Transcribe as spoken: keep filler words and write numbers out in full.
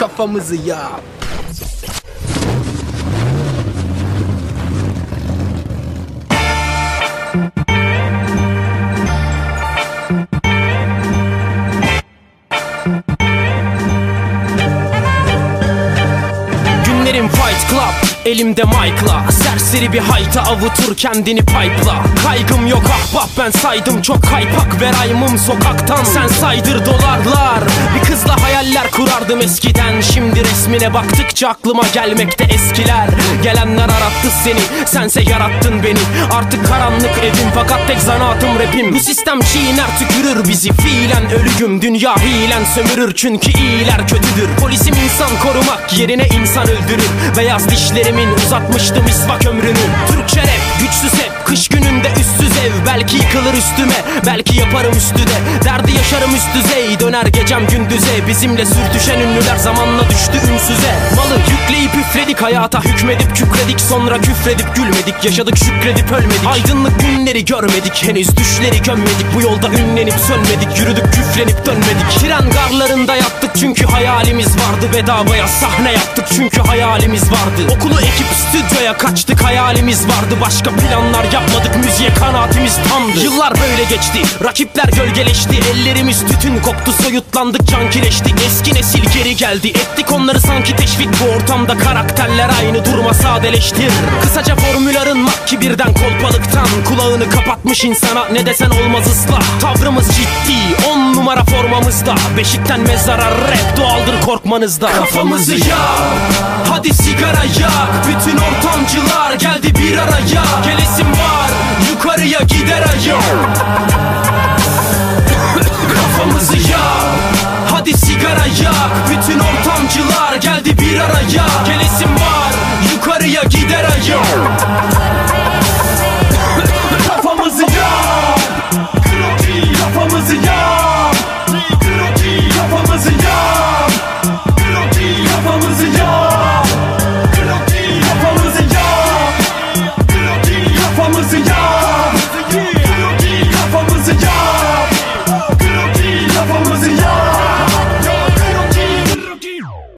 kafamızı yap. Günlerim Fight Club, elimde mic'la, serseri bir hayta avutur kendini pipe'la. Kaygım yok ahbap, ben saydım çok kaypak ve rhyme'ım sokaktan. Sen saydır dolarlar, bir kızla hayaller kurardım eskiden. Şimdi resmine baktıkça aklıma gelmekte eskiler. Gelenler arattı seni, sense yarattın beni. Artık karanlık evim fakat tek zanaatım rapim. Bu sistem çiğner tükürür bizi, fiilen ölüyüm. Dünya hilen sömürür çünkü iyiler kötüdür. Polisim insan korumak yerine insan öldürür. Beyaz dişlerimin uzatmıştım isvak ömrünü. Türkçe rap güçsüz hep, kış gününde üstsüz ev. Belki yıkılır üstüme, belki yaparım üstüde. Derdi yaşarım üst düzey, döner gecem gündüze. Bizimle sürtüşen ünlüler zamanla düştü ünsüze. Malı yükleyip üfledik, hayata hükmedip kükredik. Sonra küfredip gülmedik, yaşadık şükredip ölmedik. Aydınlık günleri görmedik, henüz düşleri gömmedik. Bu yolda ünlenip sönmedik, yürüdük küflenip dönmedik. Tren garlarında yattık çünkü hayalimiz vardı. Bedavaya sahne yaptık çünkü hayalimiz vardı. Okulu ekip stüdyoya kaçtık, hayalimiz vardı. Başka planlar yapmadık, müziğe kanaatimiz tamdı. Yıllar böyle geçti, rakipler gölgeleşti. Ellerimiz tütün koktu, soyutlandık, cankileştik. Eski nesil geri geldi, ettik onları sanki teşvik. Bu ortamda karakterler aynı, durma sadeleştir. Kısaca formülların makki birden kolpalıktan. Kulağını kapatmış insana ne desen olmaz ıslah. Tavrımız ciddi, on numara formamızda. Beşikten mezara rap doğaldır korkmanızda. Kafamızı yak, hadi sigara yak. Bütün ortamcılar geldi bir araya. Gelesim var, yukarıya gider ayağım. Kafamızı yak, hadi sigara yak. Bütün ortamcılar geldi bir araya. Gelesim var, yukarıya gider ayağım.